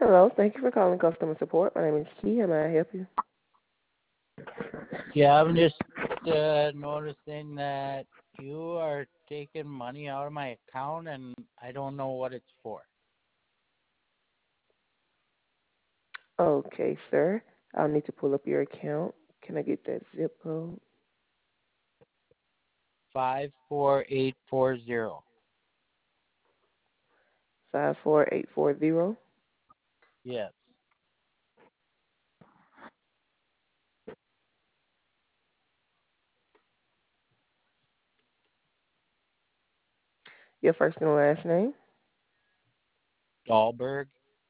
Hello, thank you for calling customer support. My name is Key. How may I help you? Yeah, I'm just noticing that you are taking money out of my account and I don't know what it's for. Okay, sir. I'll need to pull up your account. Can I get that zip code? 54840. 54840. Yes. Your first and last name. Dahlberg.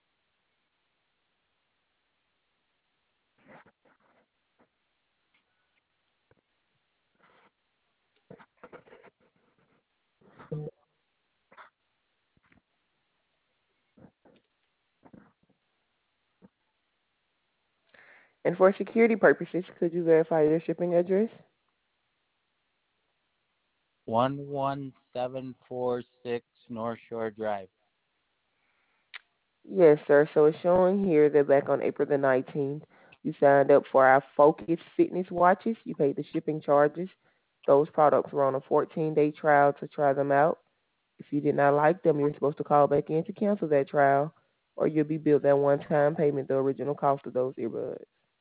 And for security purposes, could you verify your shipping address? 11746 North Shore Drive. Yes, sir. So it's showing here that back on April the 19th, you signed up for our Focus Fitness watches. You paid the shipping charges. Those products were on a 14-day trial to try them out. If you did not like them, you're supposed to call back in to cancel that trial, or you'll be billed that one-time payment, the original cost of those earbuds.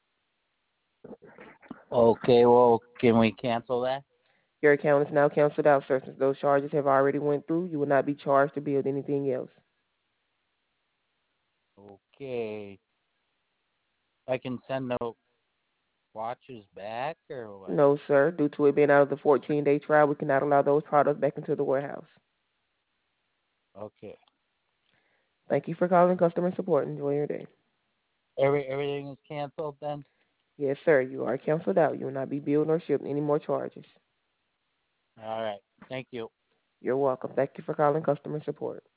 Okay, well, can we cancel that? Your account is now canceled out, sir. Since those charges have already went through, you will not be charged or billed anything else. Okay. I can send the watches back or what? No, sir. Due to it being out of the 14-day trial, we cannot allow those products back into the warehouse. Okay. Thank you for calling customer support. Enjoy your day. Everything is canceled then? Yes, sir. You are canceled out. You will not be billed or shipped any more charges. All right. Thank you. You're welcome. Thank you for calling customer support.